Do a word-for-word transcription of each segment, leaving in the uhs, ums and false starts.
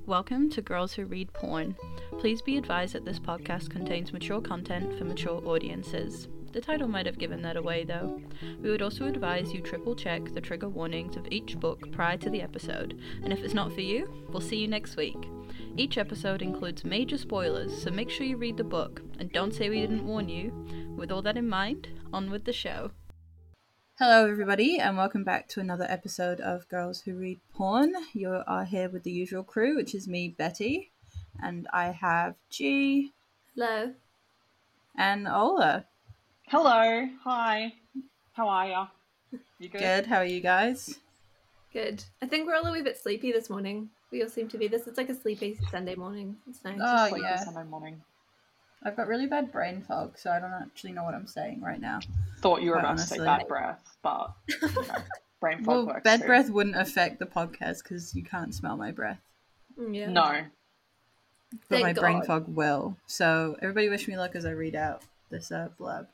Welcome to Girls Who Read Porn. Please be advised that this podcast contains mature content for mature audiences. The title might have given that away though. We would also advise you triple check the trigger warnings of each book prior to the episode, and if it's not for you, we'll see you next week. Each episode includes major spoilers, so make sure you read the book, and don't say we didn't warn you. With all that in mind, on with the show. Hello everybody, and welcome back to another episode of Girls Who Read Porn. You are here with the usual crew, which is me, Betty, and I have G. Hello. And Ola. Hello. Hi. How are ya? You good? Good. How are you guys? Good. I think we're all a wee bit sleepy this morning. We all seem to be. This It's like a sleepy Sunday morning. It's nice. Oh, Sleepy yeah. Sunday morning. I've got really bad brain fog, so I don't actually know what I'm saying right now. Thought you were Quite about honestly. to say bad breath, but you know, brain fog Well, works bad too. breath wouldn't affect the podcast because you can't smell my breath. Mm, Yeah. No. But Thank my brain God. fog will. So everybody wish me luck as I read out this uh, blurb.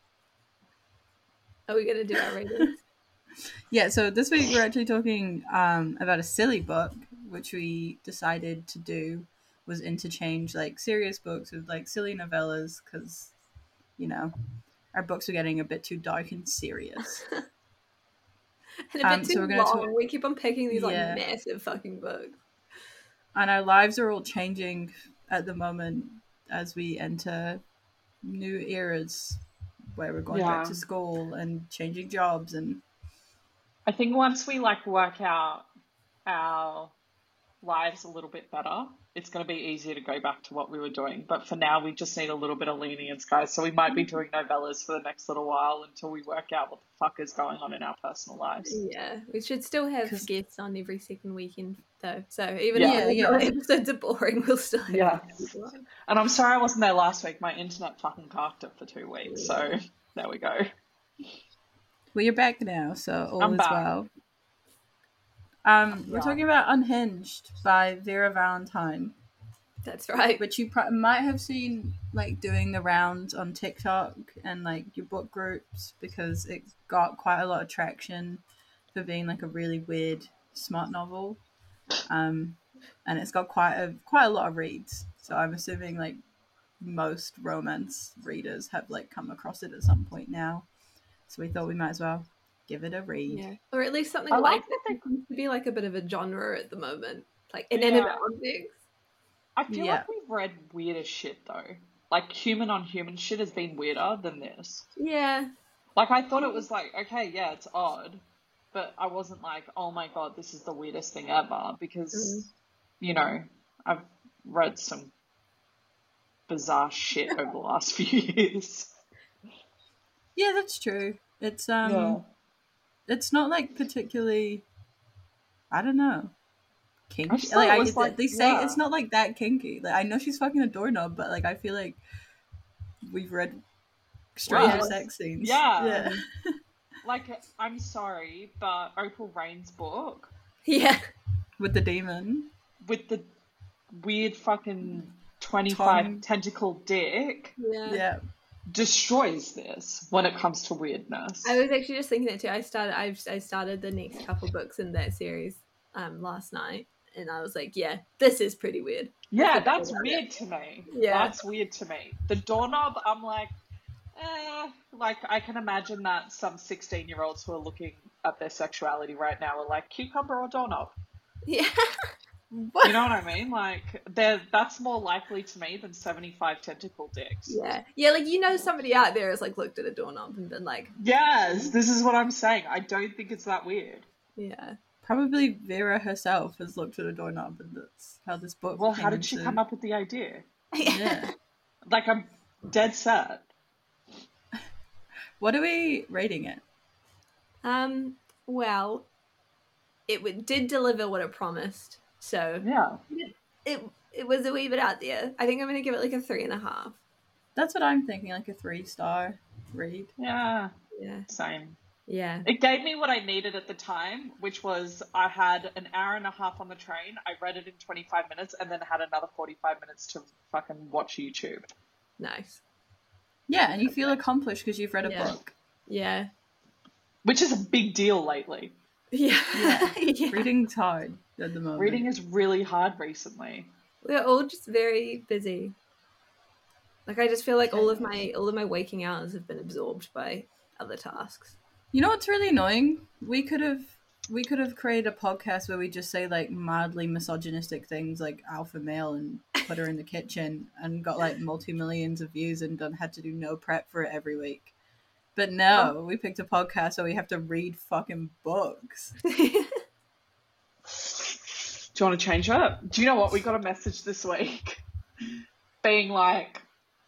Are we going to do our ratings? Yeah, so this week we're actually talking um, about a silly book, which we decided to do was interchange like serious books with like silly novellas because, you know, our books are getting a bit too dark and serious. And a bit Um, too so we're gonna long. talk- We keep on picking these like Yeah. massive fucking books. And our lives are all changing at the moment as we enter new eras where we're going back Yeah. to school and changing jobs and I think once we like work out our lives a little bit better, it's going to be easier to go back to what we were doing. But for now, we just need a little bit of lenience, guys. So we might be doing novellas for the next little while until we work out what the fuck is going on in our personal lives. Yeah. We should still have 'Cause- guests on every second weekend, though. So even Yeah. if Yeah, the yeah. episodes are boring, we'll still have Yeah. people on. And I'm sorry I wasn't there last week. My internet fucking carked it for two weeks. So there we go. well, you're back now, so all I'm is back. well. Um, we're Yeah. talking about Unhinged by Vera Valentine, That's right. which you pro- might have seen like doing the rounds on TikTok and like your book groups because it got quite a lot of traction for being like a really weird smart novel, um, and it's got quite a quite a lot of reads. So I'm assuming like most romance readers have like come across it at some point now. So we thought we might as well give it a read. Yeah. Or at least something I like like that that seems to be like a bit of a genre at the moment. Like inanimate Yeah. objects. I feel Yeah. like we've read weirder shit though. Like human on human shit has been weirder than this. Yeah. Like I thought it was like, okay, yeah, it's odd, but I wasn't like, oh my god, this is the weirdest thing ever because, Mm. you know, I've read some bizarre shit over the last few years. Yeah, that's true. It's um Yeah. it's not like particularly I don't know. Kinky. I just thought Like, it I, was like- they say yeah. it's not like that kinky. Like I know she's fucking a doorknob, but like I feel like we've read stranger Right. sex scenes. Yeah. Yeah. Like, I'm sorry, but Opal Rain's book Yeah. With the demon. with the weird fucking twenty-five Tongue. tentacle dick Yeah. Yeah. destroys this when it comes to weirdness. I was actually just thinking that too. I started I've I started the next couple books in that series um last night and I was like, yeah, this is pretty weird. Yeah, that's weird to me. Yeah. That's weird to me. The doorknob, I'm like, eh. Like, I can imagine that some sixteen-year-olds who are looking at their sexuality right now are like, cucumber or doorknob? Yeah. What? You know what I mean? Like, they're, that's more likely to me than seventy-five tentacle dicks. Yeah. Yeah, like you know somebody out there has like looked at a doorknob and been like, Yes, this is what I'm saying. I don't think it's that weird. yeah. Probably Vera herself has looked at a doorknob and that's how this book Well, came how did she into- come up with the idea? Yeah. Like, I'm dead set. What are we rating it? Um, well, it w- did deliver what it promised. So Yeah. it it was a wee bit out there. I think I'm gonna give it like a three and a half. That's what I'm thinking, like a three star read. Yeah, Yeah. same. Yeah. It gave me what I needed at the time, which was I had an hour and a half on the train. I read it in twenty-five minutes and then had another forty-five minutes to fucking watch YouTube. Nice. Yeah, and you feel accomplished because you've read a Yeah. book. Yeah. Which is a big deal lately. Yeah. Yeah. Yeah. Reading's hard at the moment. Reading is really hard recently. We're all just very busy. Like I just feel like all of my all of my waking hours have been absorbed by other tasks. You know what's really annoying? We could have we could have created a podcast where we just say like mildly misogynistic things like alpha male and put her in the kitchen and got like multi millions of views and done had to do no prep for it every week. But no, oh. we picked a podcast so we have to read fucking books. Do you want to change it? Do you know what? We got a message this week being like,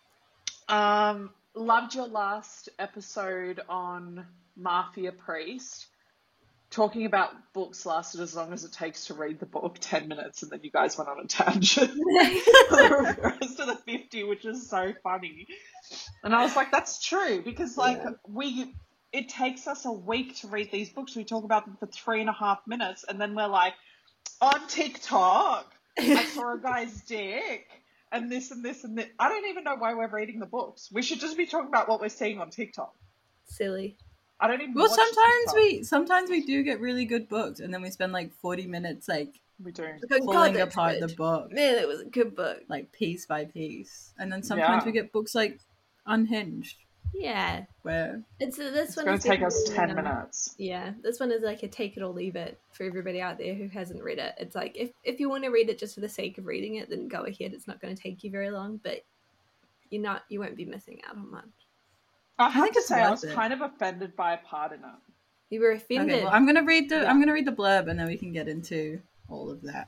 um, loved your last episode on Mafia Priest. Talking about books lasted as long as it takes to read the book, ten minutes, and then you guys went on a tangent for the rest of the fifty, which is so funny. And I was like, that's true, because like yeah. we, it takes us a week to read these books. We talk about them for three and a half minutes, and then we're like, on TikTok, I saw a guy's dick, and this and this and this. I don't even know why we're reading the books. We should just be talking about what we're seeing on TikTok. Silly. I don't even. Well, sometimes we sometimes we do get really good books, and then we spend like forty minutes like we do pulling God, apart good. the book. Man, it was a good book, like piece by piece. And then sometimes yeah. we get books like Unhinged. Yeah, where it's uh, this it's one going is to take us ten minutes. Yeah, this one is like a take it or leave it for everybody out there who hasn't read it. It's like if if you want to read it just for the sake of reading it, then go ahead. It's not going to take you very long, but you're not you won't be missing out on much. I have I to say, I was it. kind of offended by a part in it. You were offended. Okay, well, I'm gonna read the yeah. I'm gonna read the blurb, and then we can get into all of that.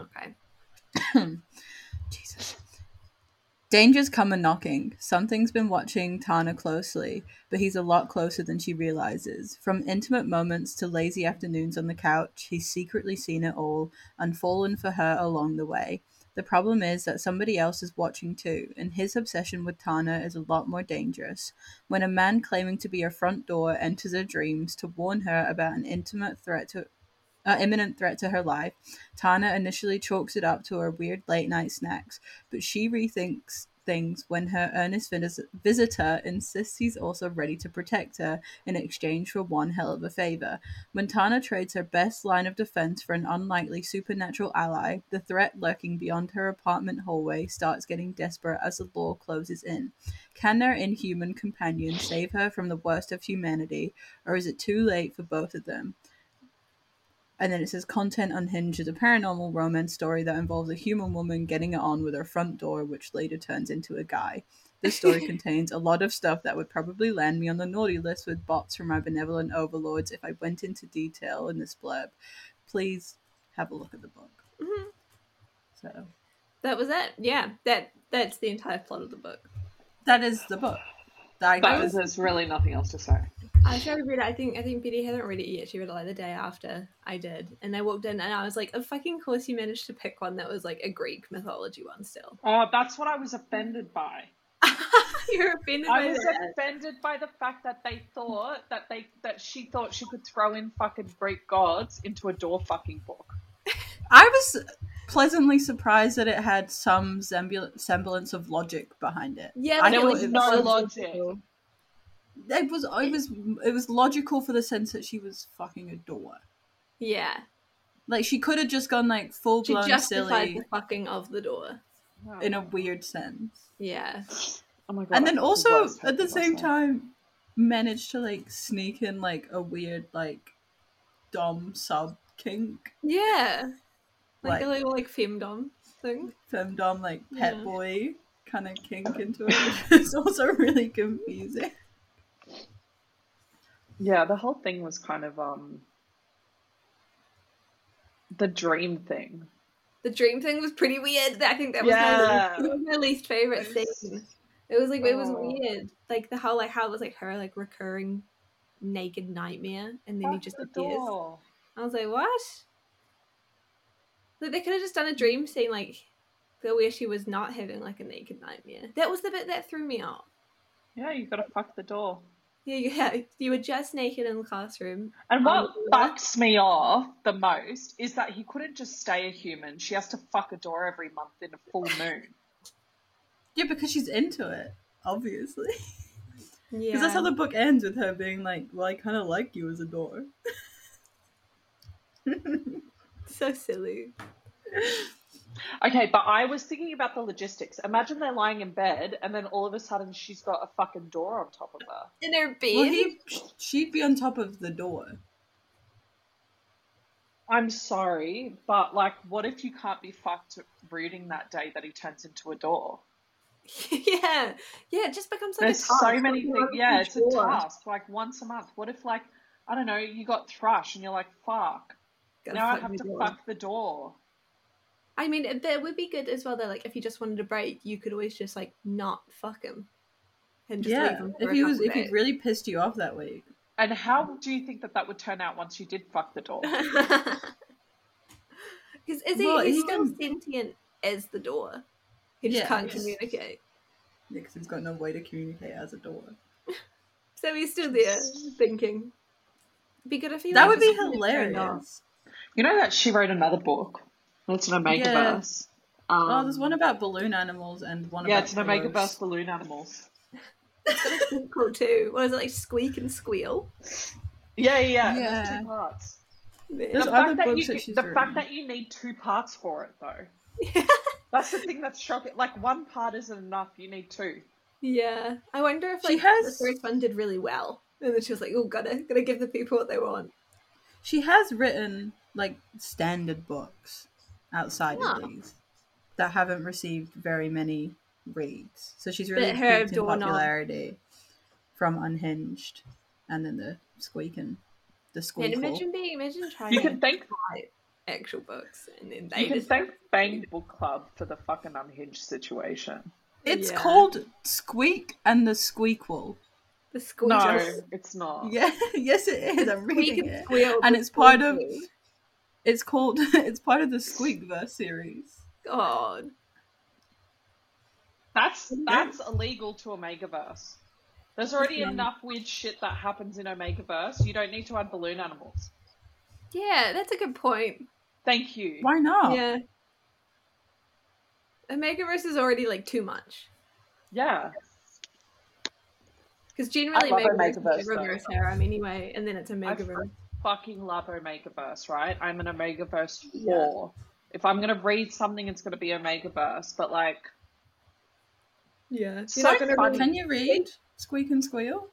Okay. Jesus. Dangers come a knocking. Something's been watching Tana closely, but he's a lot closer than she realizes. From intimate moments to lazy afternoons on the couch, he's secretly seen it all, and fallen for her along the way. The problem is that somebody else is watching too, and his obsession with Tana is a lot more dangerous. When a man claiming to be her front door enters her dreams to warn her about an intimate threat to, uh, imminent threat to her life, Tana initially chalks it up to her weird late-night snacks, but she rethinks things when her earnest vis- visitor insists he's also ready to protect her in exchange for one hell of a favor. When Tana trades her best line of defense for an unlikely supernatural ally, the threat lurking beyond her apartment hallway starts getting desperate as the law closes in. Can their inhuman companion save her from the worst of humanity, or is it too late for both of them? And then it says, Content Unhinged is a paranormal romance story that involves a human woman getting it on with her front door, which later turns into a guy. This story contains a lot of stuff that would probably land me on the naughty list with bots from my benevolent overlords if I went into detail in this blurb. Please have a look at the book. Mm-hmm. So that was it. Yeah, that that's the entire plot of the book. That is the book. That was, there's really nothing else to say. I tried to read it. I think I think Betty hadn't read it yet. She read it like the day after I did, and I walked in and I was like, "Of fucking course you managed to pick one that was like a Greek mythology one." Still, oh, that's what I was offended by. You're offended. I by was that. offended by the fact that they thought that they that she thought she could throw in fucking Greek gods into a door fucking book. I was pleasantly surprised that it had some sembl- semblance of logic behind it. Yeah, I know it's no logic. It was it was it was logical for the sense that she was fucking a door. Yeah, like she could have just gone like full blown she justified silly the fucking of the door in a weird sense. Yeah. Oh my God, and then also at the same time managed to like sneak in like a weird like dom sub kink. Yeah. Like, like a little like femdom thing. Femdom like pet yeah. boy kind of kink into it. It's also really confusing. Yeah, the whole thing was kind of um the dream thing. The dream thing was pretty weird. I think that was, yeah. my, least, was my least favorite thing. It was like oh. it was weird. Like the whole like how it was like her like recurring naked nightmare, and then Fuck he just the appears. Door. I was like, what? Like they could have just done a dream scene like where she was not having like a naked nightmare. That was the bit that threw me off. Yeah, you gotta fuck the door. Yeah, yeah, you were just naked in the classroom. And what fucks me off the most is that he couldn't just stay a human. She has to fuck a door every month in a full moon. Yeah, because she's into it, obviously. Yeah. Because that's how the book ends, with her being like, well, I kind of like you as a door. So silly. Okay, but I was thinking about the logistics. Imagine they're lying in bed, and then all of a sudden she's got a fucking door on top of her. In her bed? Well, he, she'd be on top of the door. I'm sorry, but like, what if you can't be fucked reading that day that he turns into a door? yeah. Yeah, it just becomes like There's a task. so many like, you things. have Yeah, it's a control. task, like once a month. What if, like, I don't know, you got thrush and you're like, fuck, Gotta now I fuck have the to door. fuck the door. I mean, it, it would be good as well that, like, if you just wanted a break, you could always just, like, not fuck him. And just leave Yeah, him for if a he was, couple if he days. really pissed you off that week. And how do you think that that would turn out once you did fuck the door? Because is he, Well, he's he still can- sentient as the door. He just Yeah, can't yes. communicate. Yeah, because he's got no way to communicate as a door. So he's still there, thinking. It'd be good if he That like, would be just turned off. hilarious. You know that she wrote another book? It's an Omegaverse. Um, Oh, there's one about balloon animals and one yeah, about it's an pillows. Omegaverse balloon animals. Cool too. What is it, like Squeak and Squeal? Yeah, yeah, yeah. Yeah. There's two parts. There's the other fact that books you, that she's the written. fact that you need two parts for it, though. That's the thing that's shocking. Like, one part isn't enough. You need two. Yeah. I wonder if She like has- the first one did really well. And then she was like, oh, gotta, gotta give the people what they want. She has written like standard books outside Yeah. of these that haven't received very many reads. So she's really But her peaked in Doorknob- popularity from Unhinged and then the Squeak and the And Squeakle. imagine being, imagine trying You to can thank write actual books and then they you can just thank Bang Book Club for the fucking Unhinged situation. It's Yeah. called Squeak and the Squeakle. the squeak. No, it's not. Yeah, yes it is. I'm Squeak reading and it. squeal. And the it's part of squeaky. it's called it's part of the Squeakverse series. God. That's that's illegal to Omegaverse. There's already Yeah. enough weird shit that happens in Omegaverse. You don't need to add balloon animals. Yeah, that's a good point. Thank you. Why not? Yeah. Omegaverse is already like too much. Yeah. Because generally love Omegaverse Omegaverse, is though. reverse harem anyway, and then it's I Omegaverse. fucking love Omegaverse, right? I'm an Omegaverse Yeah. whore. If I'm gonna read something, it's gonna be Omegaverse. But like, Yeah. You're So not gonna funny. Can you read Squeak and Squeal?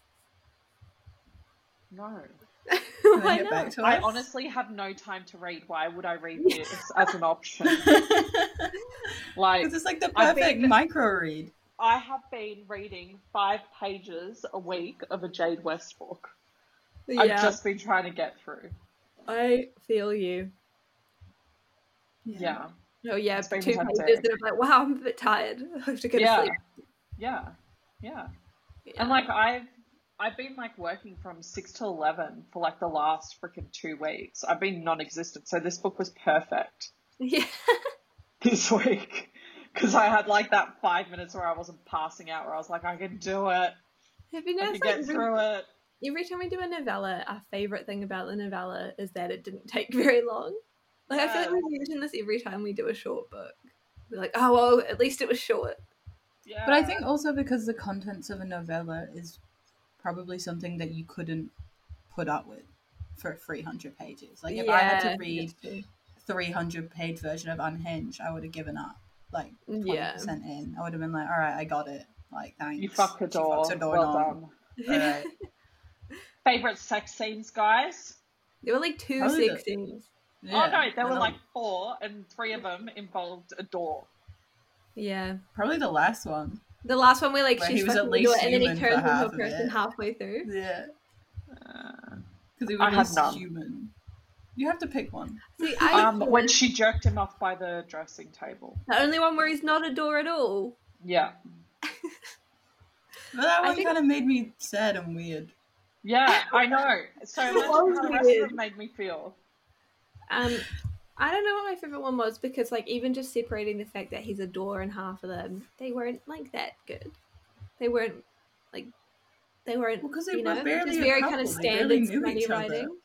no. read- Can Why they get not? back to I us? honestly have no time to read. Why would I read this as an option? Like, Because it's like the I've perfect been- micro read. I have been reading five pages a week of a Jade West book. I've Yeah, just been trying to get through. I feel you. Yeah. Oh yeah, It's been two pages fantastic. and I'm like, wow, I'm a bit tired. I have to go to Yeah. sleep. Yeah. Yeah. Yeah. And like I've I've been like working from six to eleven for like the last freaking two weeks. I've been non-existent, so this book was perfect Yeah. this week because I had like that five minutes where I wasn't passing out, where I was like, I can do it, Have you I can noticed get like, through it. every time we do a novella, our favourite thing about the novella is that it didn't take very long. Like I feel like Yes. we mention this every time we do a short book. We're like, oh well, at least it was short. Yeah. But I think also because the contents of a novella is probably something that you couldn't put up with for three hundred pages. Like if I had to Yeah, read that's true. three hundred page version of Unhinged, I would have given up. Like twenty Yeah. percent in. I would have been like, all right, I got it. Like, thanks. you fucked the She door. fucks her door Well knob. done. Alright. Favorite sex scenes, guys? There were like two Probably sex the- scenes. Oh no, there were and like four, and three of them involved a door. Yeah. probably the last one. The last one where like Where she's he was fucking at into least it and then he human for turns into a half of person it. halfway through. Yeah, Uh, because he I was have least none. human. You have to pick one. See, I um, feel when she jerked him off by the dressing table. the only one where he's not a door at all. Yeah, But that I one think- kind of made me sad and weird. yeah, I know. So imagine how the rest of Weird. them made me feel. Um, I don't know what my favorite one was because like even just separating the fact that he's a door and half of them, they weren't like that good. They weren't like they weren't Well, 'cause they you were know barely just a very couple. kind of They standard barely knew money each other. writing.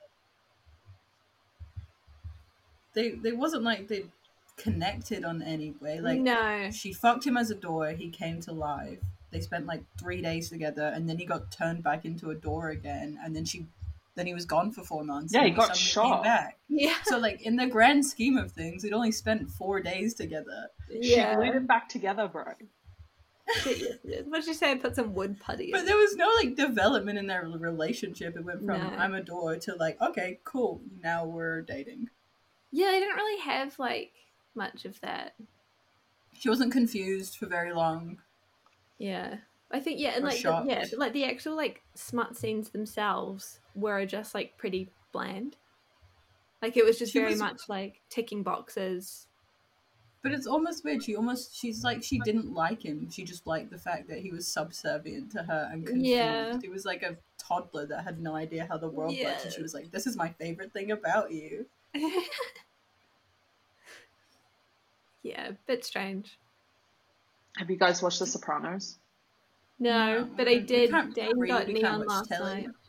They they wasn't like they connected on any way. Like no, she fucked him as a door. He came to life. They spent like three days together, and then he got turned back into a door again. And then she then he was gone for four months. Yeah, and he got suddenly shot. Came back. Yeah. So, like, in the grand scheme of things, we'd only spent four days together. Yeah. She glued them back together, bro. Shit, yes, it is. What did you say? Put some wood putty But in. there was no, like, development in their relationship. It went from, No. I'm a door, to, like, okay, cool, now we're dating. Yeah, they didn't really have, like, much of that. She wasn't confused for very long. Yeah. I think, yeah, and, Or like, the, shocked. yeah, but, like, the actual, like, smut scenes themselves were just, like, pretty bland. Like, it was just She very was- much, like, ticking boxes. But it's almost weird. She almost, she's like, she didn't like him. She just liked the fact that he was subservient to her and confused. Yeah. He was like a toddler that had no idea how the world worked. And she Yeah. was like, this is my favorite thing about you. Yeah, bit strange. Have you guys watched The Sopranos? No, No, but I we did. can't Dane read, got we can't Neon watch last telly. night.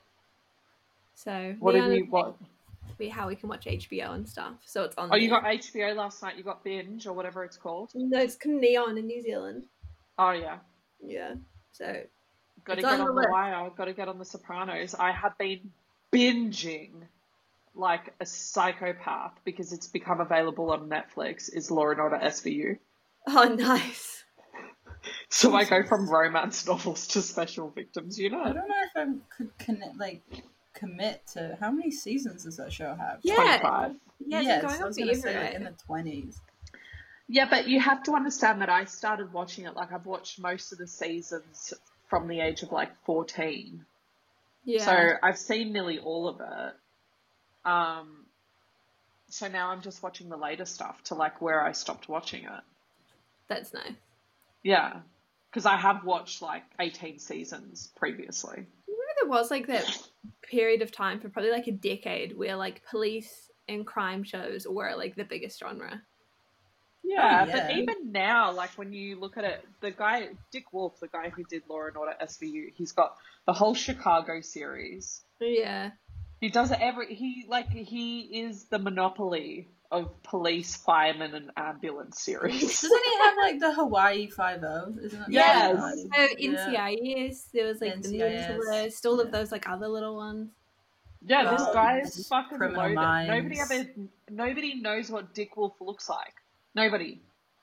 So, What Neon have you is what? we- how we can watch H B O and stuff. So it's on Oh, you there. got H B O last night. You got Binge or whatever it's called. No, it's called Neon in New Zealand. Oh yeah. Yeah. So, Got to It's get on on the the list. wire. Got to get on The Sopranos. I have been binging like a psychopath because it's become available on Netflix. Is Law and Order S V U. oh, nice. So I go from romance novels to Special Victims. You I know, don't know if I could connect, like, commit to, how many seasons does that show have? Yeah. twenty-five. Yeah, it's yes, going I on was for going to say, like, everywhere. in the twenties. Yeah, but you have to understand that I started watching it. Like I've watched most of the seasons from the age of like fourteen. Yeah. So I've seen nearly all of it. Um, so now I'm just watching the later stuff to like where I stopped watching it. That's nice. Yeah, because I have watched like eighteen seasons previously. Remember there was like that period of time for probably like a decade where like police and crime shows were like the biggest genre. Yeah, Oh, but yeah. even now, like when you look at it, the guy, Dick Wolf, the guy who did Law and Order S V U, he's got the whole Chicago series. Yeah. He does it every, he, like, he is the monopoly of police, firemen, and ambulance series. Doesn't he have, like, the Hawaii Five-O? Isn't it? Yes. So N C I S, there was like N the C I S, Mentalist, all of yeah. those like other little ones. Yeah, this Um, guy is fucking Criminal loaded. Minds. Nobody ever, nobody knows what Dick Wolf looks like. Nobody.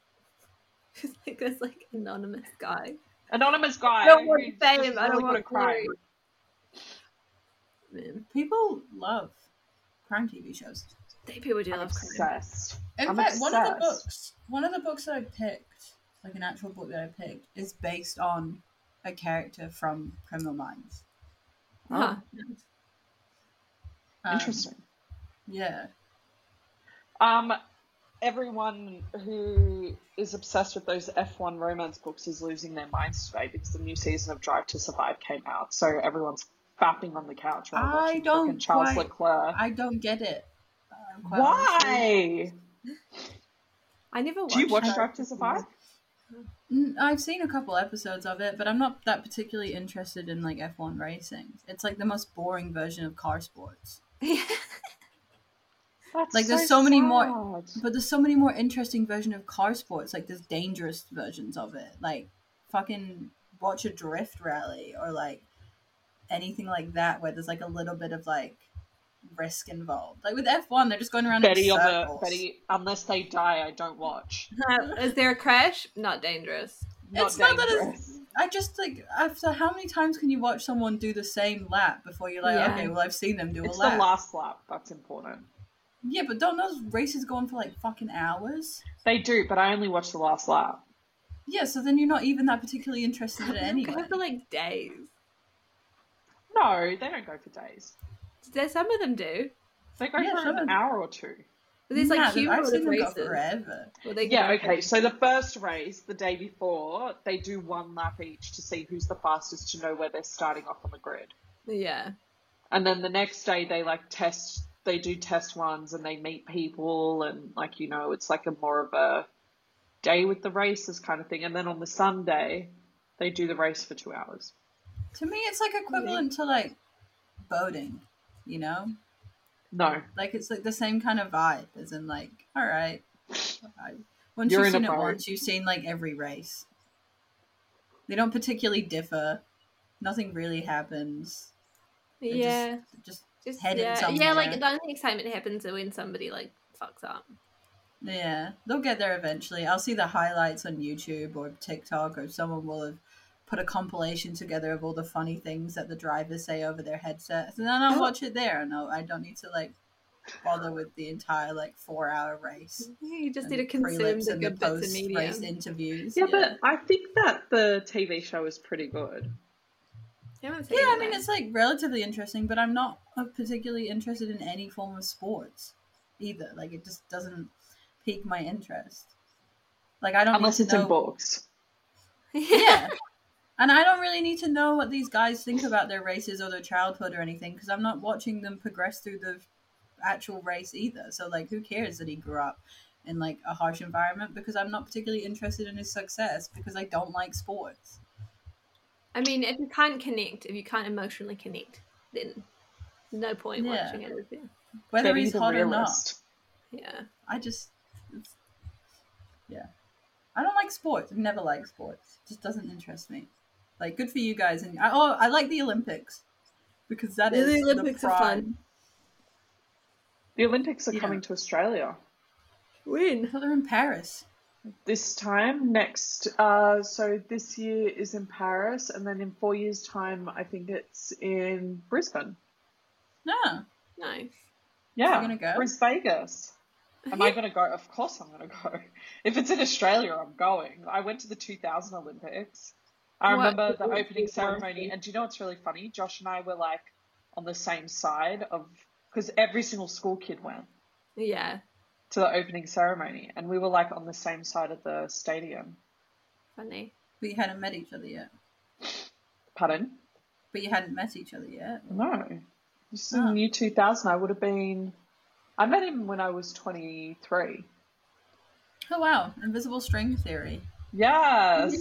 Like this like anonymous guy. Anonymous guy. I don't want who's fame, just I don't really good want at crime. glory. Man, People love crime T V shows. they people do I'm love crime. obsessed. In I'm fact, one of the obsessed. books, one of the books that I picked, like an actual book that I picked, is based on a character from Criminal Minds. Huh. Um, Interesting. Yeah. Um, everyone who is obsessed with those F one romance books is losing their minds today because the new season of Drive to Survive came out. So everyone's fapping on the couch while I watching don't fucking Charles quite- Leclerc. I don't get it. Um, quite honestly. Why? I never watched Do you watch that. Drive to Survive? Mm, I've seen a couple episodes of it, but I'm not that particularly interested in like F one racing. It's like the most boring version of car sports. That's Like, there's so many more- sad. But there's so many more interesting versions of car sports. Like there's dangerous versions of it. Like fucking watch a drift rally or like anything like that where there's like a little bit of like risk involved. Like with F one, they're just going around Betty in on the circles. Betty. Unless they die, I don't watch. Uh, is there a crash? Not dangerous. Not It's not that it's- dangerous. I just like after how many times can you watch someone do the same lap before you're like, Yeah. okay, well I've seen them do It's a the lap. last lap. That's important. Yeah, but don't those races go on for like fucking hours? They do, but I only watch the last lap. Yeah, so then you're not even that particularly interested in it They anyway. go for like days. No, they don't go for days. There, some of them do. They go Yeah, for some an of- hour or two. But there's like Nah, I've cumulative seen them go races. forever. where they Yeah, go okay. for- So the first race, the day before, they do one lap each to see who's the fastest to know where they're starting off on the grid. Yeah. And then the next day they like test, they do test runs and they meet people and like, you know, it's like a more of a day with the races kind of thing. And then on the Sunday, they do the race for two hours. To me, it's like equivalent to like boating, you know? No. Like it's like the same kind of vibe, as in like, all right, I, once You're you've in seen a it boat. once, you've seen like every race. They don't particularly differ. Nothing really happens. They Yeah. just, just Just heading yeah, somewhere. yeah. Like the only excitement happens when somebody like fucks up. Yeah, they'll get there eventually. I'll see the highlights on YouTube or TikTok, or someone will have put a compilation together of all the funny things that the drivers say over their headsets, and then I'll Oh. watch it there. No, I don't need to like bother with the entire like four hour race. You just and need the to consume prelips the and good the bits of media. post-race interviews. Yeah, Yeah, but I think that the T V show is pretty good. I haven't seen yeah. I it mean, yet. it's like relatively interesting, but I'm not uh, particularly interested in any form of sports either. Like, it just doesn't pique my interest. Like, I don't Unless need it's to know. in books. Yeah. And I don't really need to know what these guys think about their races or their childhood or anything, because I'm not watching them progress through the actual race either. So, like, who cares that he grew up in, like, a harsh environment? Because I'm not particularly interested in his success, because I don't like sports. I mean, if you can't connect, if you can't emotionally connect, then no point Yeah. watching it. Is there? Whether Betty he's the hot or not. realist. Yeah. I just... It's, yeah. I don't like sports. I've never liked sports. It just doesn't interest me. Like, good for you guys. And I, oh, I like the Olympics. Because that The is Olympics the are prime. fun. The Olympics are Yeah. coming to Australia When? So they're in Paris. this time next. Uh, so this year is in Paris, and then in four years' time, I think it's in Brisbane. No. Nice. Yeah, you're gonna go? Bris Vegas. Am I going to go? Of course I'm going to go. If it's in Australia, I'm going. I went to the two thousand Olympics. I What remember the did opening you ceremony, want? and do you know what's really funny? Josh and I were like on the same side of, because every single school kid went Yeah. to the opening ceremony, and we were like on the same side of the stadium. Funny. But you hadn't met each other yet. Pardon? But you hadn't met each other yet. No. This is Oh. in the year two thousand. I would have been, I met him when I was twenty-three. Oh wow, invisible string theory. Yes.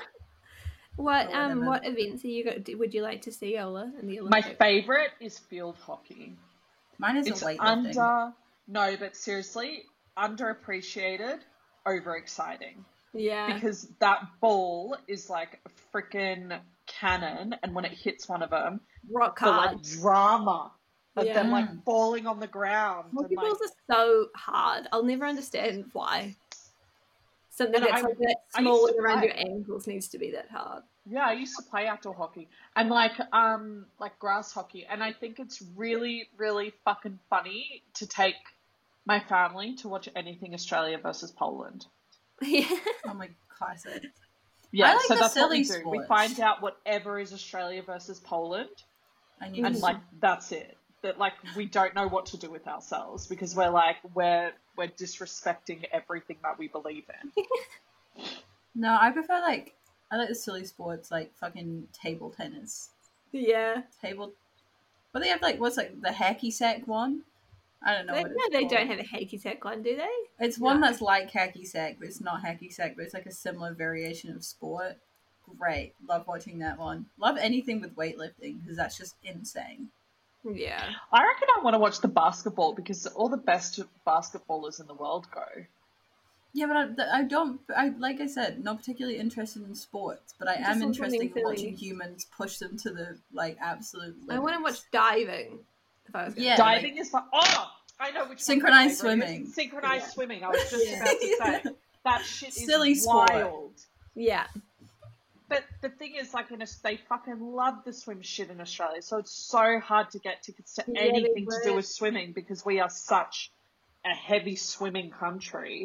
What Or um whatever. what events are you go- would you like to see, Ola, in the My Olympics? favorite is field hockey. Mine is It's a weightlifting. under, no, but seriously, underappreciated, overexciting. Yeah. Because that ball is like a freaking cannon, and when it hits one of them, Rock the like hard. drama of Yeah. them like falling on the ground. Hockey and, like, balls are so hard. I'll never understand why. Something And that's I- like that I used small to and around play. your ankles needs to be that hard. Yeah, I used to play outdoor hockey and like um like grass hockey, and I think it's really really fucking funny to take my family to watch anything Australia versus Poland. Yeah. Oh my classic. Yeah, I like so the that's what we do. silly We sports. find out whatever is Australia versus Poland, And you and just like that's it. That like we don't know what to do with ourselves because we're like we're we're disrespecting everything that we believe in. No, I prefer like I like the silly sports like fucking table tennis. Yeah. Table But they have like what's like the hacky sack one? I don't know They, what no, it's they called. don't have a hacky sack one, do they? It's one No. that's like hacky sack, but it's not hacky sack, but it's like a similar variation of sport. Great. Love watching that one. Love anything with weightlifting because that's just insane. Yeah. I reckon I want to watch the basketball because all the best basketballers in the world go. Yeah, but I, I don't, I like I said, not particularly interested in sports, but I Just am want interested something in watching silly. humans push them to the like absolute limits. I want to watch diving. If I was gonna Yeah, do it. Diving is fun. Oh, I know which one Synchronized my favorite is. swimming. Synchronized Yeah. swimming. I was just Yeah. about to say that shit Silly is sport. wild. Yeah. But the thing is, like, in a, they fucking love the swim shit in Australia, so it's so hard to get tickets to Yeah, they anything to do would. with swimming because we are such a heavy swimming country,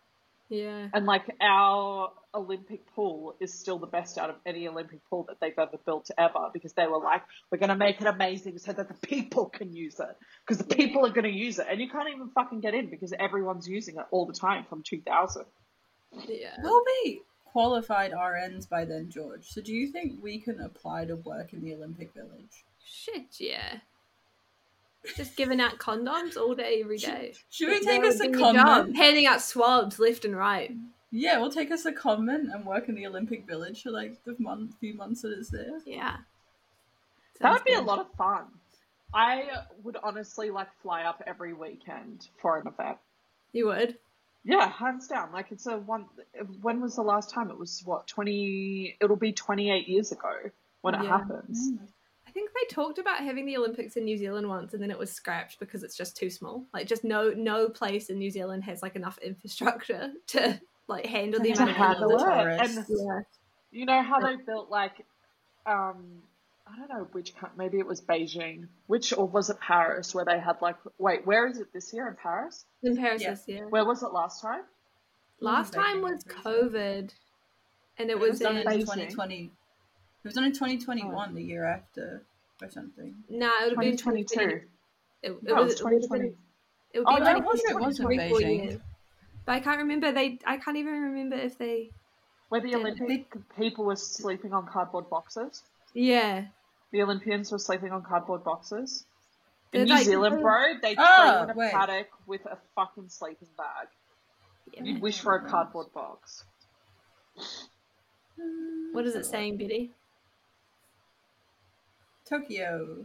Yeah. and like our Olympic pool is still the best out of any Olympic pool that they've ever built ever because they were like, we're going to make it amazing so that the people can use it because the people are going to use it, and you can't even fucking get in because everyone's using it all the time from two thousand. Yeah. We'll be qualified R Ns by then, George. So do you think we can apply to work in the Olympic Village? Shit, yeah. Just giving out condoms all day, every day. Should we That take would us a be your job. comment? Handing out swabs left and right. Yeah, we'll take us a comment and work in the Olympic Village for like the month, few months that it's there. Yeah. That Sounds would be a good. lot of fun. I would honestly like fly up every weekend for an event. You would? Yeah, hands down. Like it's a one. When was the last time? It was what twenty. It'll be twenty eight years ago when it Yeah. happens. I I think they talked about having the Olympics in New Zealand once, and then it was scrapped because it's just too small. Like, just no no place in New Zealand has like enough infrastructure to like handle the To amount of handle people. it. tourists. And Yeah. you know how they built like, um, I don't know which coun- maybe it was Beijing, which or was it Paris where they had like wait where is it this year in Paris? In Paris Yeah. this year. Where was it last time? Last Beijing, time I'm was pretty sure. COVID, and it It was was done in in Beijing. twenty twenty. It was done in twenty twenty-one, the year after, or something. no, it would have been twenty twenty-two. It, it No, it was was it would have twenty twenty. been it would Oh, be no, like it was three, it was in three, four Beijing. years. But I can't remember. They I can't even remember if they. Where the Did- Olympic people were sleeping on cardboard boxes. Yeah. The Olympians were sleeping on cardboard boxes. In They're New like- Zealand, bro, they Oh, train in a wait. paddock with a fucking sleeping bag. Yeah, You'd man. wish for a cardboard box. What is it saying, Betty? Tokyo.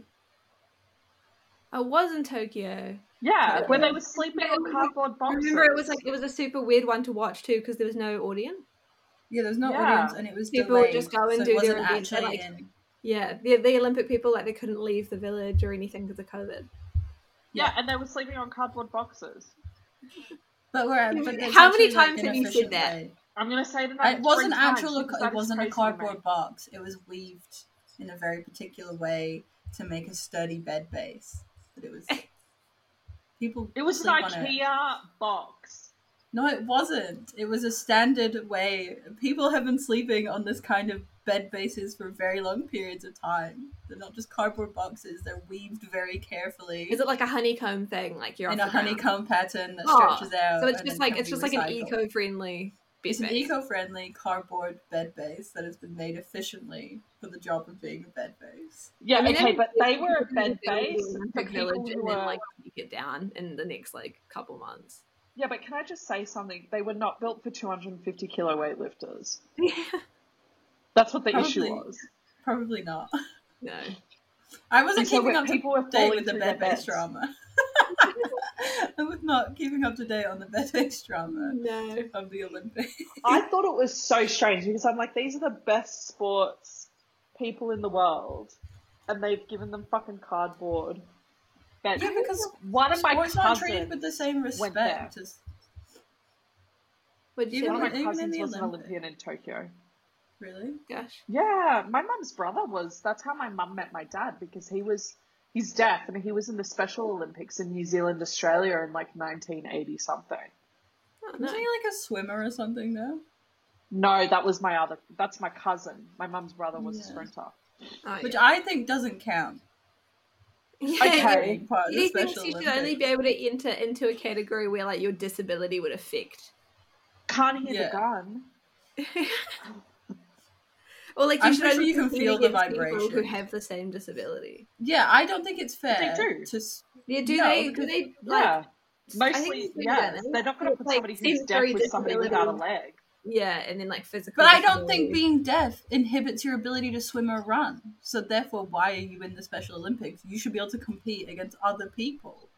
I was in Tokyo. Yeah, Okay. when they were sleeping Yeah, it on was cardboard I boxes. remember it was like it was a super weird one to watch too because there was no audience. Yeah, there's no Yeah. audience, and it was People would delayed, just go and so do it wasn't their events, actually like- in. Yeah, the the Olympic people like they couldn't leave the village or anything because of COVID. Yeah, and they were sleeping on cardboard boxes. But we're but it's How many actually, like, times have you said inefficient that? way. I'm gonna say it another It wasn't three times actual. because It that is wasn't a crazy to me. cardboard box. It was weaved in a very particular way to make a sturdy bed base. But it was people. It was an sleep on it. IKEA box. No, it wasn't. It was a standard way. People have been sleeping on this kind of bed bases for very long periods of time. They're not just cardboard boxes. They're weaved very carefully Is it like a honeycomb thing? Like you're in off a the ground? honeycomb pattern that Oh, stretches out. So it's and just then like can it's be just like an recycled. eco-friendly bed It's an base. eco-friendly cardboard bed base that has been made efficiently for the job of being a bed base. Yeah, I mean, okay, they- but they were a they bed could build the base for Olympic people village who and then were. like take it down in the next like couple months. Yeah, but can I just say something? They were not built for two hundred fifty kilo weightlifters. That's what the Probably. issue was. Probably not. No. I wasn't And so keeping when up to people were date falling with the through bed their base beds. drama. I was not keeping up to date on the bed base drama No. of the Olympics. I thought it was so strange because I'm like, these are the best sports people in the world, and they've given them fucking cardboard. But Yeah, because one of my sports not treated cousins, with the same went there. respect as What'd you Even one of say? my in cousins the was an Olympics. Olympian in Tokyo. really. Gosh. Yeah, my mum's brother was. That's how my mum met my dad because he was. He's deaf and he was in the Special Olympics in New Zealand, Australia in like nineteen eighty something. Oh, no. Wasn't he like a swimmer or something though? No, that was my other. That's my cousin. My mum's brother was a Yeah. sprinter. Oh, Which yeah. I think doesn't count. Yeah, Okay. Being part of He the thinks Special you should Olympics. only be able to enter into a category where like your disability would affect. Can't hear Yeah. the gun. Or like you I'm should pretty sure only you can compete feel the against people who vibration. have the same disability. Yeah, I don't think it's fair do. to. s- Yeah, do No, they? Do because- they like? Yeah, I think mostly. it's Yeah, really they're not going to it's put like somebody who's deaf sensory with somebody without a disability. leg. Yeah, and then like physical. But I don't think disability. being deaf inhibits your ability to swim or run. So therefore, why are you in the Special Olympics? You should be able to compete against other people.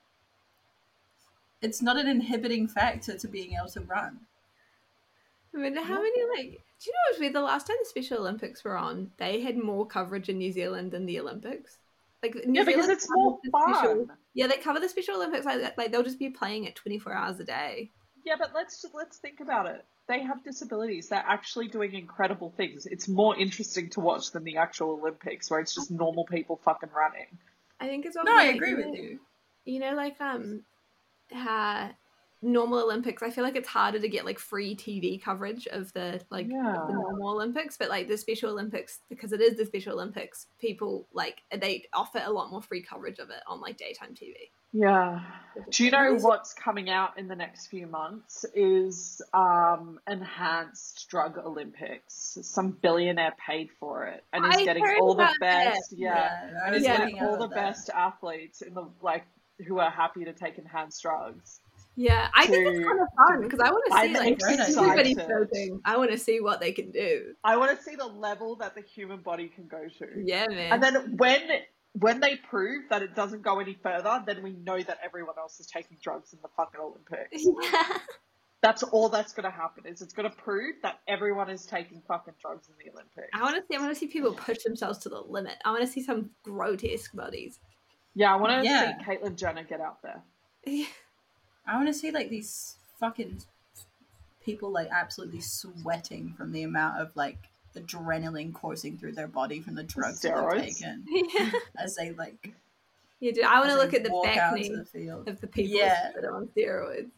It's not an inhibiting factor to being able to run. I mean, how many like? Do you know what's weird? The last time the Special Olympics were on, they had more coverage in New Zealand than the Olympics. Like New Yeah, because Zealand it's more covers the Special- fun. Yeah, they cover the Special Olympics like that. Like they'll just be playing it twenty-four hours a day. Yeah, but let's let's think about it. They have disabilities. They're actually doing incredible things. It's more interesting to watch than the actual Olympics, where it's just normal people fucking running. I think it's all. No, I like, agree you with know- you. You know, like um, how normal Olympics. I feel like it's harder to get like free T V coverage of the like Yeah. the normal Olympics, but like the Special Olympics, because it is the Special Olympics, people like they offer a lot more free coverage of it on like daytime T V. Yeah. Do you know Really? what's coming out in the next few months is um, enhanced drug Olympics. Some billionaire paid for it and is I getting heard all the about that. best. Yeah, I and was is Yeah. getting looking all out the at that. best athletes in the like who are happy to take enhanced drugs. Yeah, I think it's To- kind of fun because I want to I'm see like excited. everybody doping. I want to see what they can do. I want to see the level that the human body can go to. Yeah, man. And then when when they prove that it doesn't go any further, then we know that everyone else is taking drugs in the fucking Olympics. Yeah. That's all that's going to happen. Is it's going to prove that everyone is taking fucking drugs in the Olympics. I want to see. I want to see people push themselves to the limit. I want to see some grotesque bodies. Yeah, I want to Yeah. see Caitlyn Jenner get out there. I want to see like these fucking people like absolutely sweating from the amount of like adrenaline coursing through their body from the drugs that they've Steroids. taken Yeah, as they like yeah, dude. I want as to look they at the walk back out knee into the field. of the people Yeah. that are on steroids.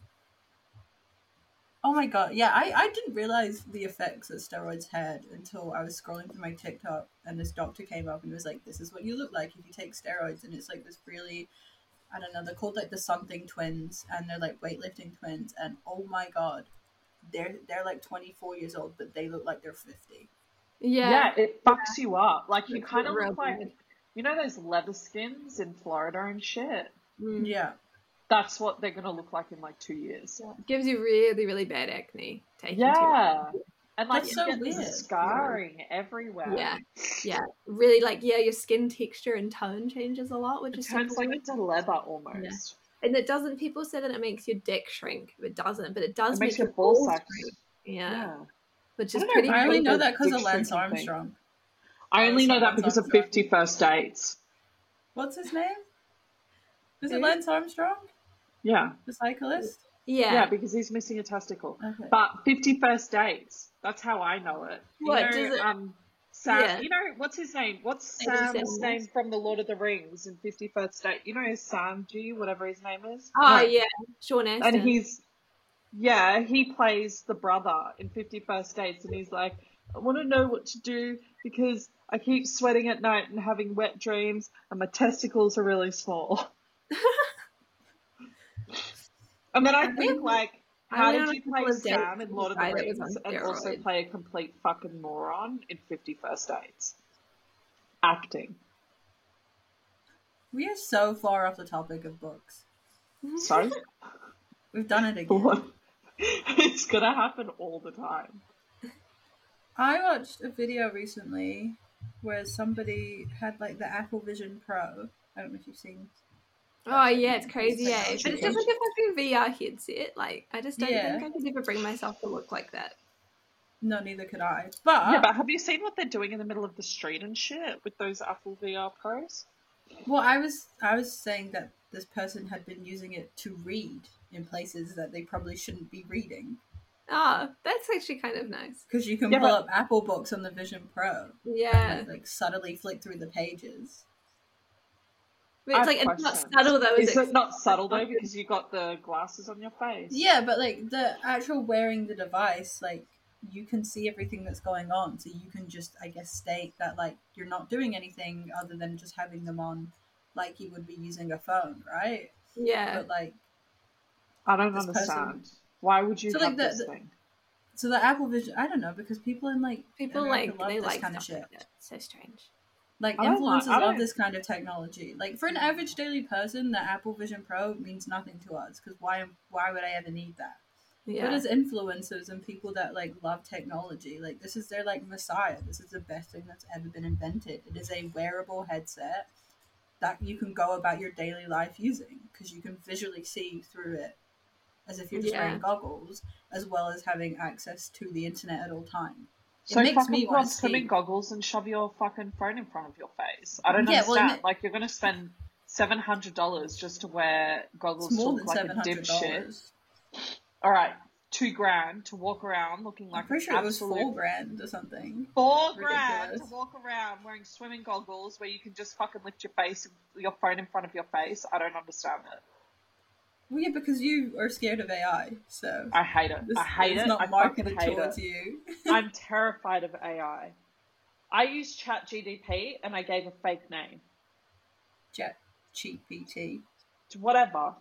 Oh my god, yeah, I, I didn't realize the effects that steroids had until I was scrolling through my TikTok and this doctor came up and was like, this is what you look like if you take steroids. And it's like this really, I don't know, they're called like the something twins and they're like weightlifting twins. And oh my god, they're they're like twenty-four years old, but they look like they're fifty. Yeah, Yeah, it fucks you up. Like, you It's kind of real look like, bad. you know those leather skins in Florida and shit? Mm. Yeah. That's what they're going to look like in like two years. Gives you really, really bad acne. Taking too Yeah. much. And like, That's you so get this weird. scarring everywhere. Yeah, yeah, really like yeah, your skin texture and tone changes a lot, which It is turns super like weird. into leather almost. And it doesn't. People say that it makes your dick shrink. It doesn't, but it does It make makes your your ball balls sacks. shrink. Yeah, Yeah. which I is don't know pretty. if I only Really know good that because of dick Lance shrinking thing. Armstrong. I only know that Lance because of Armstrong. fifty First Dates. What's his name? Is it Who? Lance Armstrong? Yeah. The cyclist? Yeah, Yeah. because he's missing a testicle. Okay. But fifty First Dates, that's how I know it. You What, know, does it- um, Sam, Yeah. you know, what's his name? What's Maybe Sam's Sam name Moss. from the Lord of the Rings in fifty First Date? You know, Sanji, whatever his name is? Oh No. yeah, Sean Astin. And he's, yeah, he plays the brother in fifty First Dates, and he's like, I want to know what to do because I keep sweating at night and having wet dreams, and my testicles are really small. And then I I think, think- like, I how went did on a you couple play of dates Sam in with Lord of a the guy that was Rings on and also steroids. play a complete fucking moron in fifty First Dates? Acting. We are so far off the topic of books. Sorry? We've done it again. What? It's gonna happen all the time. I watched a video recently where somebody had like the Apple Vision Pro. I don't know if you've seen. Oh yeah, it's crazy, yeah. Technology But it's just page. like a fucking V R headset. Like I just don't Yeah. think I could ever bring myself to look like that. No, neither could I. But, Yeah, but have you seen what they're doing in the middle of the street and shit with those Apple V R Pros? well, I was I was saying that this person had been using it to read in places that they probably shouldn't be reading Oh, that's actually kind of nice. because you can Yeah, pull but- up Apple Books on the Vision Pro Yeah, and like subtly flick through the pages. but I it's have like it's not questions. subtle though. Is Is it not subtle though because you got the glasses on your face? Yeah, but like the actual wearing the device, like you can see everything that's going on, so you can just, I guess, state that like you're not doing anything other than just having them on, like you would be using a phone, right? Yeah, But like, I don't This person- understand. Why would you So, have like, the- this the- thing? so the Apple Vision, I don't know, because people in like people America like love they this like kind of stuff shit. like that. It's so strange. Like I don't like- influencers I love don't- this kind of technology. Like for an average daily person, the Apple Vision Pro means nothing to us because why? Why would I ever need that? Yeah, But as influencers and people that like love technology, like this is their like messiah. This is the best thing that's ever been invented. It is a wearable headset that you can go about your daily life using because you can visually see through it as if you're just Yeah. wearing goggles, as well as having access to the internet at all times. It So makes fucking me put want on to swimming see. goggles and shove your fucking phone in front of your face. I don't Yeah, well, understand. it- Like, you're gonna spend seven hundred dollars just to wear goggles It's to more look than like a seven hundred dipshit. dollars. All right, two grand to walk around looking like I'm pretty an sure it was absolute four grand or something. four grand to Ridiculous. walk around wearing swimming goggles where you can just fucking lift your face, your phone in front of your face. I don't understand it. Well, yeah, because you are scared of A I, so I hate it. this I hate is it. not I fucking marketed hate towards it. you. I'm terrified of A I. I use ChatGPT and I gave a fake name. Chat G P T. Whatever.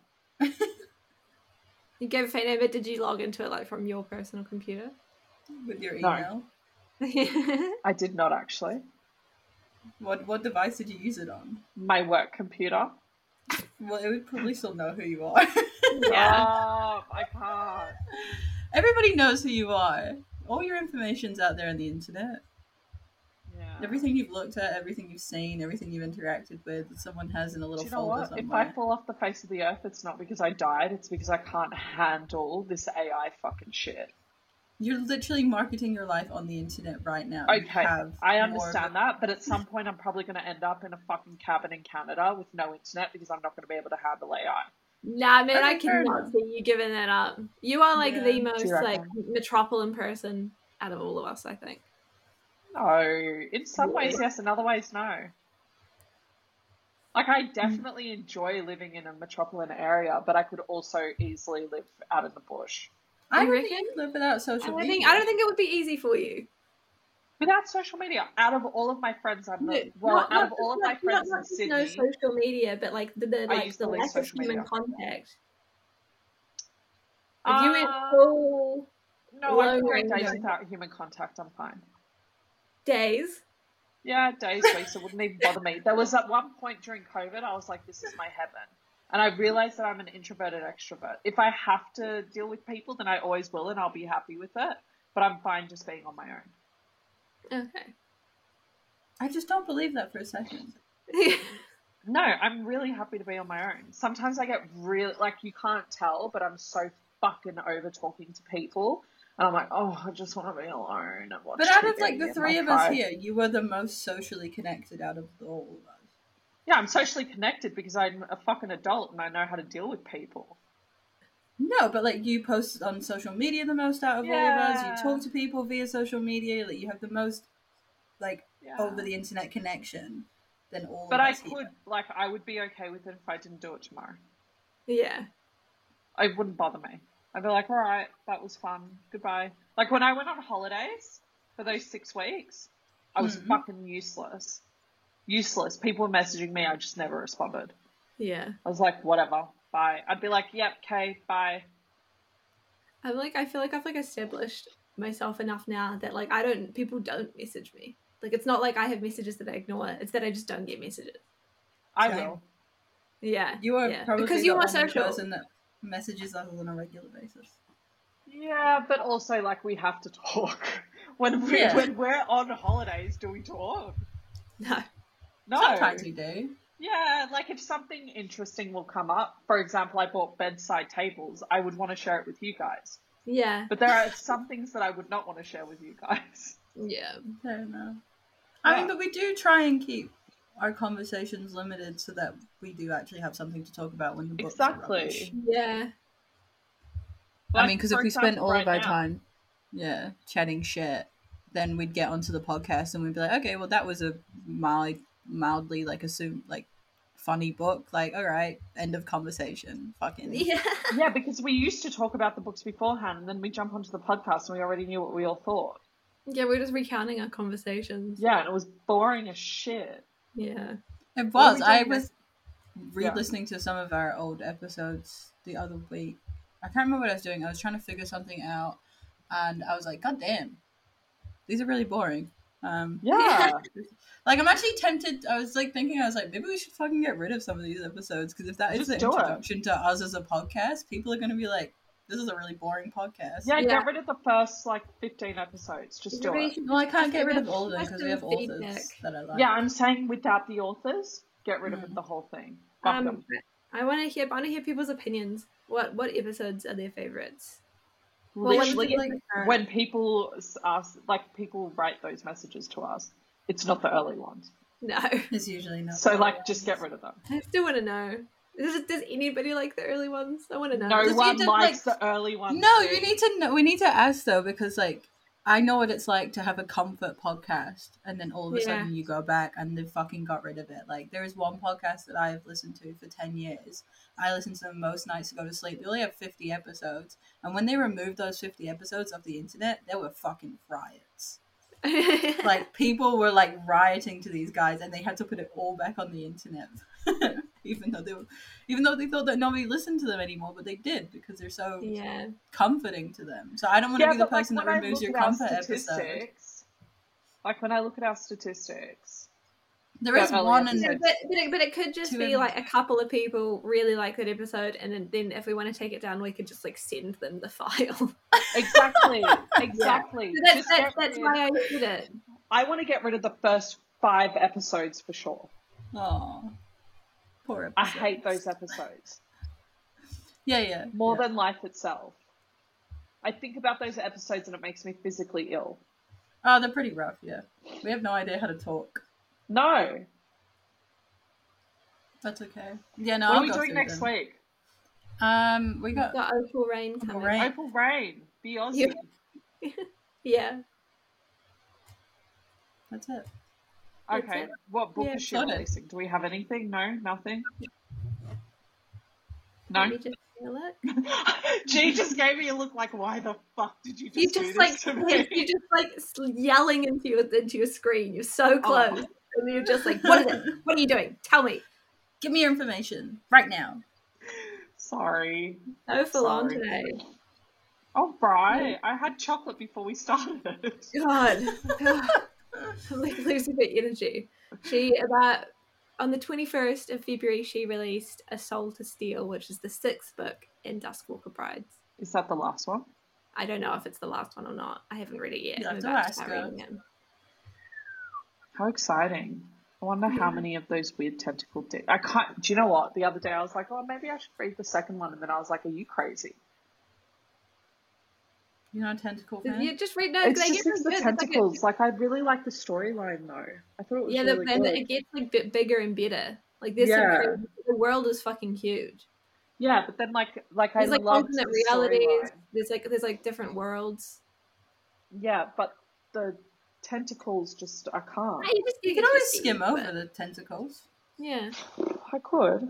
you gave a fake name, but did you log into it like from your personal computer? With your No. email. I did not actually. What what device did you use it on? My work computer. Well, it would probably still know who you are. Yeah. Oh, I can't. Everybody knows who you are. All your information's out there on the internet. Yeah. Everything you've looked at, everything you've seen, everything you've interacted with, someone has in a little Do you know folder what? somewhere. If I fall off the face of the earth, it's not because I died. It's because I can't handle this A I fucking shit. You're literally marketing your life on the internet right now. You Okay, have I more understand of that, but at some point I'm probably going to end up in a fucking cabin in Canada with no internet because I'm not going to be able to handle A I. Nah, man, I Okay, fair cannot enough. see you giving that up. You are like Yeah. the Do most you like reckon? metropolitan person out of all of us, I think. No, in some Yeah. ways yes, in other ways no. Like, I definitely enjoy living in a metropolitan area, but I could also easily live out in the bush. I You don't reckon? think you live without I social don't media. think I don't think it would be easy for you. Without social media, out of all of my friends, I'm No, the, well, not, out not of all of just, my not, friends not in just Sydney, no social media, but like the, the I like use the the least lack of social human media. contact. If you went Uh, full no, I can Lone go Ranger. days without human contact. I'm fine. days, Yeah, days, weeks, it wouldn't even bother me. There was at one point during COVID, I was like, this is my heaven. And I realized that I'm an introverted extrovert. If I have to deal with people, then I always will, and I'll be happy with it. But I'm fine just being on my own. okay. I just don't believe that for a second. No, I'm really happy to be on my own. Sometimes I get really, like, you can't tell, but I'm so fucking over talking to people. And I'm like, oh, I just want to be alone and watch But out T V of like the and three I'll of us cry. here, you were the most socially connected out of the all of us. Yeah, I'm socially connected because I'm a fucking adult and I know how to deal with people. No, but like you post on social media the most out of all of us. Yeah. You talk to people via social media. Like you have the most like Yeah. over the internet connection than all But of I us could, here. like, I would be okay with it if I didn't do it tomorrow. Yeah. It wouldn't bother me. I'd be like, all right, that was fun. Goodbye. Like, when I went on holidays for those six weeks, I was Mhm. fucking useless. Useless. People were messaging me. I just never responded. Yeah. I was like, whatever. Bye. I'd be like, yep, okay, bye. I'm like I feel like I've like established myself enough now that like I don't people don't message me. Like it's not like I have messages that I ignore. It's that I just don't get messages. I Same. will. Yeah. You are yeah. probably because the you're more only social. person that messages us on a regular basis. Yeah, but also, like, we have to talk. When, we, Yeah. when we're on holidays, do we talk? No. No. Sometimes we do. Yeah, like if something interesting will come up, for example, I bought bedside tables, I would want to share it with you guys. Yeah. But there are some things that I would not want to share with you guys. Yeah. Fair enough. I Yeah. mean, but we do try and keep our conversations limited so that we do actually have something to talk about when the books are rubbish. Exactly. Yeah. I mean, because if for we spent example, all right of our now- time, yeah, chatting shit, then we'd get onto the podcast and we'd be like, okay, well, that was a mild, mildly like assumed like funny book. Like, all right, end of conversation. Fucking Yeah. Yeah, because we used to talk about the books beforehand, and then we jump onto the podcast and we already knew what we all thought. Yeah, we're just recounting our conversations. Yeah, and it was boring as shit. Yeah. It What are was. we I doing was next? re-listening to some of our old episodes the other week. I can't remember what I was doing. I was trying to figure something out, and I was like, God damn, these are really boring. Um, Yeah. like, I'm actually tempted. I was like thinking, I was like, maybe we should fucking get rid of some of these episodes, because if that is Just the do it. introduction to us as a podcast, people are going to be like, this is a really boring podcast. Yeah, Yeah. get rid of the first, like, fifteen episodes. Just do Everybody it. should Well, I just can't get give rid us- of all of them give us because we some have authors feedback. that I like. Yeah, I'm saying without the authors, get rid of Mm. it, the whole thing. Fuck Um, them. I want to hear. I want to hear people's opinions. What what episodes are their favorites? Well, when Literally, we get to current- when people ask, like, people write those messages to us, it's not the early ones. No, It's usually not. So, like, just get rid of them. I still want to know. Does, does anybody like the early ones? I want to know. No Does one you likes just, the early ones. No, too. you need to know. We need to ask though, because like I know what it's like to have a comfort podcast, and then all of a Yeah. sudden you go back and they fucking got rid of it. Like there is one podcast that I have listened to for ten years. I listen to them most nights to go to sleep. They only have fifty episodes, and when they removed those fifty episodes off the internet, there were fucking riots. Like people were like rioting to these guys, and they had to put it all back on the internet. even though they were, even though they thought that nobody listened to them anymore, but they did because they're so yeah. comforting to them. So I don't want to Yeah, be the but, like, person that when I removes look your at our comfort episode. statistics, like when I look at our statistics, There is the early one and Yeah, episodes- but, but, it, but it could just Two be in- like a couple of people really like that episode, and then, then if we want to take it down, we could just like send them the file. exactly, exactly. So that's Just that's, get that's rid- why I did it. I want to get rid of the first five episodes for sure. Oh, poor episodes. I hate those episodes. Yeah, yeah. More yeah. than life itself. I think about those episodes and it makes me physically ill. Oh, they're pretty rough, yeah. We have no idea how to talk. No. That's okay. Yeah, no, What I'll are we go doing through next them. week? Um, we got... Got Opal Rain Opal coming. Rain. Opal Rain. Be Aussie. Yeah. That's it. Okay. That's it. What book Yeah. is she Sorted. releasing? Do we have anything? No? Nothing? No? Let me just feel it. G just gave me a look like, why the fuck did you just You do just this like to yes, me? you're just like s- yelling into your into your screen. You're so Oh. close, and you're just like, "What is it? What are you doing? Tell me." Give me your information right now. Sorry. So full on Sorry. today. Oh, right. I had chocolate before we started. God, God. I'm like losing my energy. She about on the twenty-first of February she released A Soul to Steal, which is the sixth book in Duskwalker Brides. Is that the last one? I don't know if it's the last one or not. I haven't read it yet. You'll I'm have to about to ask start her. reading it. How exciting. I wonder how Yeah. many of those weird tentacle di- I can't. Do you know what? The other day I was like, oh, maybe I should read the second one. And then I was like, are you crazy? You're not a tentacle fan? You just read no. It's they just get it's really the good. It's like a- tentacles. Like, I really like the storyline, though. I thought it was yeah, the, really and good. it gets like bit bigger and better. Like there's some Yeah. crazy. The world is fucking huge. Yeah, but then, like, like There's I like loved alternate the realities. storyline. There's like there's like different worlds. Yeah, but the tentacles just, I can't. Ah, you just You you can just always get skim used to over it. the tentacles. Yeah, I could.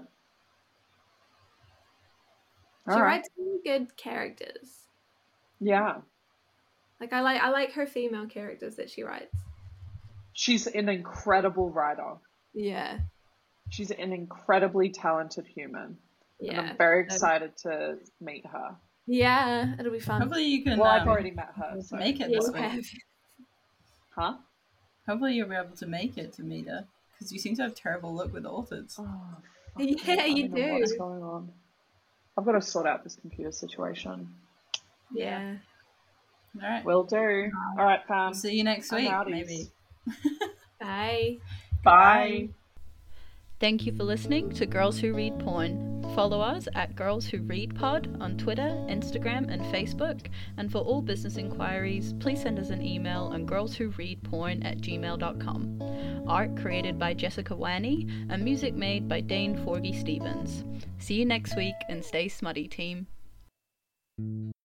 she Alright. writes really good characters. Yeah. Like I like I like her female characters that she writes. She's an incredible writer. Yeah, She's an incredibly talented human. And yeah, I'm very Um, excited to meet her. yeah. It'll be fun. Hopefully you can Well, I've um, already met her. So. make it Yeah, this you week. have. Huh? Hopefully you'll be able to make it to meet her. Because you seem to have terrible luck with authors. Oh, Yeah, fuck me. I you don't know What's do. going on? I've got to sort out this computer situation. Yeah. Alright. Will do. All right, fam. We'll see you next I'm week, outies. maybe. Bye. Bye. Thank you for listening to Girls Who Read Porn. Follow us at Girls Who Read Pod on Twitter, Instagram, and Facebook. And for all business inquiries, please send us an email on girlswhoreadporn at gmail dot com. Art created by Jessica Wanney and music made by Dane Forgy Stevens. See you next week and stay smutty, team.